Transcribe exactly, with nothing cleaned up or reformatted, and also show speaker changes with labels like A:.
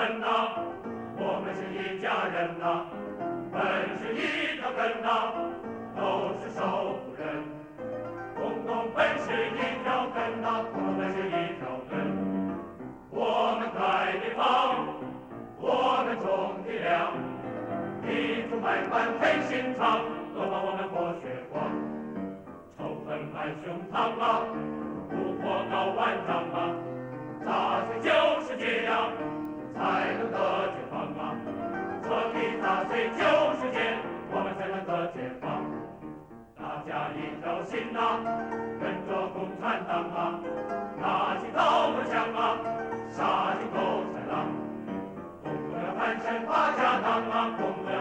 A: 根呐，我们是一家人呐，本是一条根呐，都是受苦人。共同本是一条根呐，共同本是一条根。我们盖地方，我们种地粮，地主买官很心肠，都把我们剥削光。仇恨满胸膛啊，不破高万丈啊，砸碎旧世界呀，才能得解放啊！彻底砸碎旧世界，我们才能得解放。大家一条心呐，跟着共产党啊，拿起刀和枪啊，杀进共产党。共同要翻身把家当啊，共同